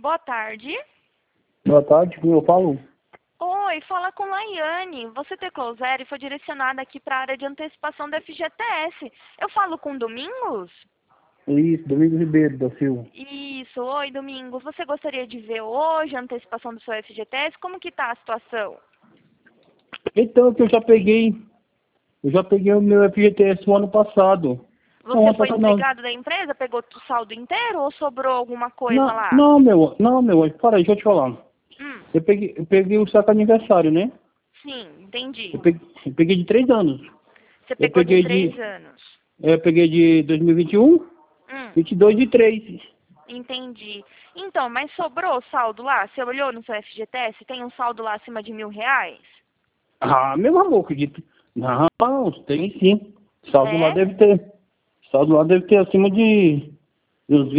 Boa tarde. Boa tarde, como eu falo? Oi, fala com Laiane. Você teclou zero e foi direcionada aqui para a área de antecipação da FGTS. Eu falo com Domingos? Isso, Domingos Ribeiro da Silva. Isso, oi Domingos. Você gostaria de ver hoje a antecipação do seu FGTS? Como que tá a situação? Então, que eu já peguei o meu FGTS o ano passado. Você foi Não, desligado da empresa? Pegou o saldo inteiro ou sobrou alguma coisa não, lá? não, meu anjo, para aí, deixa eu te falar. Eu peguei o saco aniversário, né? Sim, entendi. Eu peguei de 3 anos. Você Eu pegou de peguei 3 de, anos. eu peguei de 2021, Hum, 22 de 3. entendi. Então, mas sobrou saldo lá? Você olhou no seu FGTS? Tem um saldo lá acima de R$ 1.000? Ah, meu amor, acredito. Não, tem sim. Saldo lá É? deve ter. Saldo lá deve ter acima de uns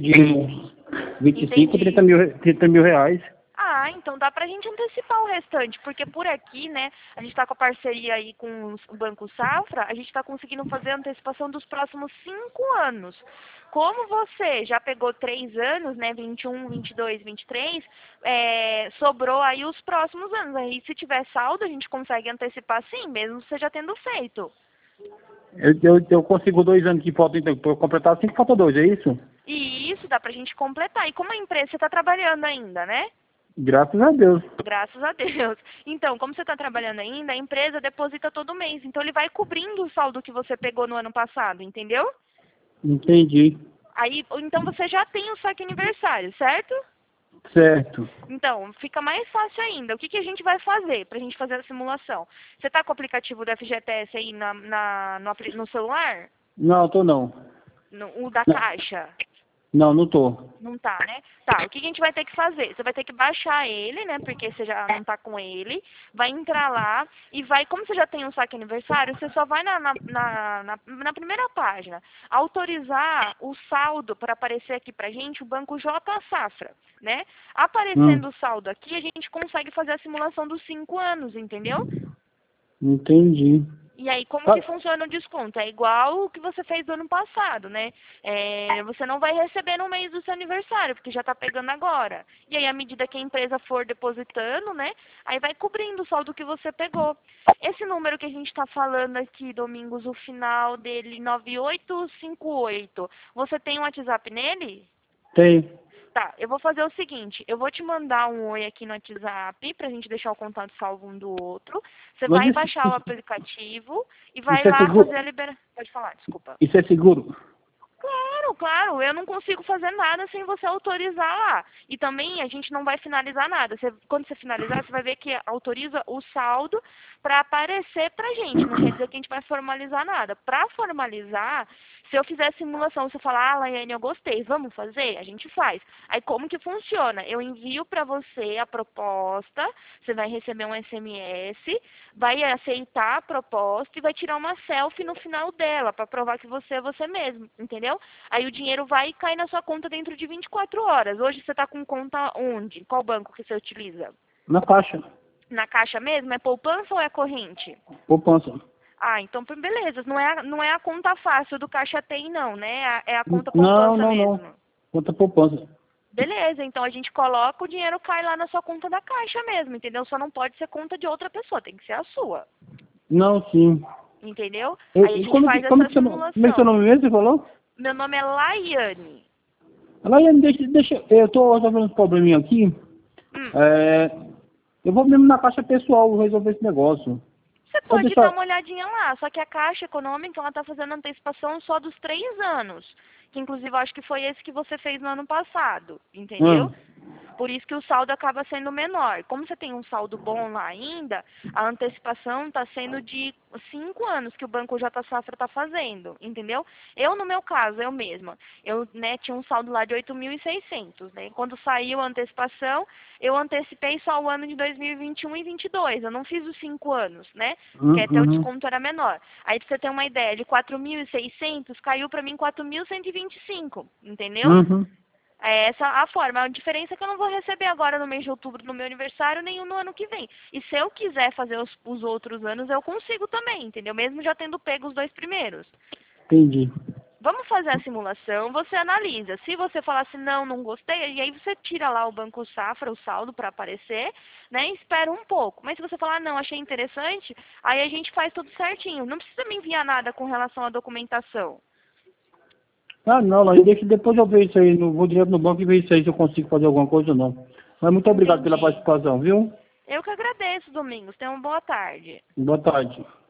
25, Entendi. 30 mil reais. Ah, então dá pra gente antecipar o restante, porque por aqui, né, a gente tá com a parceria aí com o Banco Safra, a gente tá conseguindo fazer a antecipação dos próximos 5 anos. Como você já pegou 3 anos, né, 21, 22, 23, sobrou aí os próximos anos. Aí se tiver saldo, a gente consegue antecipar sim, mesmo você já tendo feito. Eu consigo 2 anos que falta, então, para eu completar 5, falta 2, é isso? E isso dá pra gente completar. E como a empresa, você tá trabalhando ainda, né? Graças a Deus. Graças a Deus. Então, como você está trabalhando ainda, a empresa deposita todo mês. Então, ele vai cobrindo o saldo que você pegou no ano passado, entendeu? Entendi. Aí, então você já tem o saque aniversário, certo? Certo. Então, fica mais fácil ainda. O que a gente vai fazer para a gente fazer a simulação? Você está com o aplicativo do FGTS aí no celular? Não, tô não. O da Caixa? Não, não tô. Não tá, né? Tá, o que a gente vai ter que fazer? Você vai ter que baixar ele, né? Porque você já não tá com ele. Vai entrar lá e vai, como você já tem um saque aniversário, você só vai na primeira página. Autorizar o saldo para aparecer aqui pra gente, o Banco J Safra, né? Aparecendo o saldo aqui, a gente consegue fazer a simulação dos 5 anos, entendeu? Entendi. E aí, como Ah, que funciona o desconto? É igual o que você fez do ano passado, né? Você não vai receber no mês do seu aniversário, porque já está pegando agora. E aí, à medida que a empresa for depositando, né? Aí vai cobrindo o saldo que você pegou. Esse número que a gente está falando aqui, Domingos, o final dele, 9858. Você tem um WhatsApp nele? tem. Tá, eu vou fazer o seguinte, eu vou te mandar um oi aqui no WhatsApp pra gente deixar o contato salvo um do outro. Você Mas vai baixar o aplicativo e vai isso é lá seguro? fazer a liberação. Pode falar, desculpa. Isso é seguro? Claro, claro, eu não consigo fazer nada sem você autorizar lá. E também a gente não vai finalizar nada. Quando você finalizar, você vai ver que autoriza o saldo para aparecer pra gente. Não quer dizer que a gente vai formalizar nada. Para formalizar, se eu fizer a simulação, você falar, ah, Laiane, eu gostei, vamos fazer? A gente faz. Aí como que funciona? Eu envio para você a proposta, você vai receber um SMS, vai aceitar a proposta e vai tirar uma selfie no final dela para provar que você é você mesmo, entendeu? Aí o dinheiro vai cair na sua conta dentro de 24 horas. Hoje você está com conta onde? Qual banco que você utiliza? Na caixa. Na Caixa mesmo? É poupança ou é corrente? Poupança. Ah, então beleza. Não é a conta fácil do Caixa Tem, não, né? É a conta Não, poupança não, não. mesmo. Conta poupança. Beleza, então a gente coloca, o dinheiro cai lá na sua conta da Caixa mesmo, entendeu? Só não pode ser conta de outra pessoa, tem que ser a sua, Não, sim. entendeu? Aí a gente Como faz como essa que como é que seu simulação. nome mesmo, você falou? Meu nome é Laiane. Laiane, deixa, eu tô resolvendo uns probleminha aqui. Hum. É, eu vou mesmo na caixa pessoal resolver esse negócio. Você Só pode dar deixar. uma olhadinha lá, só que a Caixa Econômica, ela está fazendo antecipação só dos 3 anos. Que inclusive eu acho que foi esse que você fez no ano passado, entendeu? Ah, Por isso que o saldo acaba sendo menor. Como você tem um saldo bom lá ainda, a antecipação está sendo de 5 anos que o Banco J Safra está fazendo, entendeu? Eu, no meu caso, eu mesma, eu tinha um saldo lá de 8.600, né? Quando saiu a antecipação, eu antecipei só o ano de 2021 e 22. Eu não fiz os 5 anos, né? Porque até o uhum, desconto era menor. Aí, pra você ter uma ideia, de 4.600 caiu para mim 4.125, entendeu? uhum. É essa a forma. A diferença é que eu não vou receber agora no mês de outubro no meu aniversário, nenhum no ano que vem. E se eu quiser fazer os outros anos, eu consigo também, entendeu? Mesmo já tendo pego os 2 primeiros. Entendi. Vamos fazer a simulação, você analisa. Se você falar assim, não, não gostei, e aí você tira lá o Banco Safra, o saldo para aparecer, né? E espera um pouco. Mas se você falar, não, achei interessante, aí a gente faz tudo certinho. Não precisa me enviar nada com relação à documentação. Ah, não, aí deixa, depois eu ver isso aí, vou direto no banco e ver isso aí se eu consigo fazer alguma coisa ou não. Mas muito obrigado pela Entendi. participação, viu? Eu que agradeço, Domingos. Tenha uma boa tarde. Boa tarde.